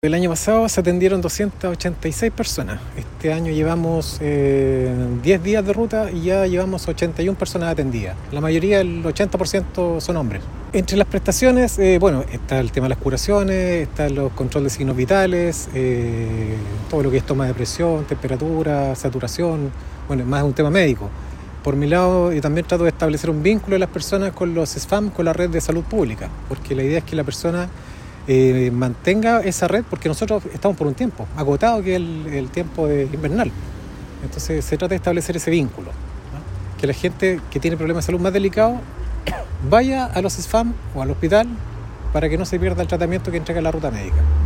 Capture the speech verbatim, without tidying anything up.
El año pasado se atendieron doscientas ochenta y seis personas. Este año llevamos eh, diez días de ruta y ya llevamos ochenta y una personas atendidas. La mayoría, el ochenta por ciento, son hombres. Entre las prestaciones, eh, bueno, está el tema de las curaciones, están los controles de signos vitales, eh, todo lo que es toma de presión, temperatura, saturación. Bueno, es más un tema médico. Por mi lado, yo también trato de establecer un vínculo de las personas con los S F A M, con la red de salud pública, porque la idea es que la persona Eh, mantenga esa red, porque nosotros estamos por un tiempo agotado, que es el, el tiempo de invernal. Entonces se trata de establecer ese vínculo, ¿no? Que la gente que tiene problemas de salud más delicados vaya a los S F A M o al hospital para que no se pierda el tratamiento que entrega la ruta médica.